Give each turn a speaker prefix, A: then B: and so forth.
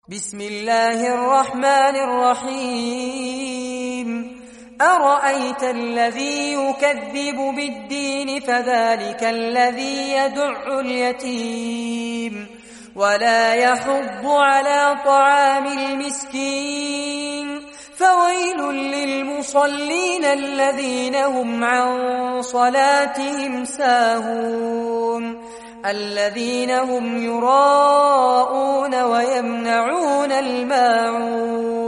A: بسم الله الرحمن الرحيم أرأيت الذي يكذب بالدين فذلك الذي يدع اليتيم ولا يحض على طعام المسكين فويل للمصلين الذين هم عن صلاتهم ساهون الذين هم يراءون ويمنعون الماعون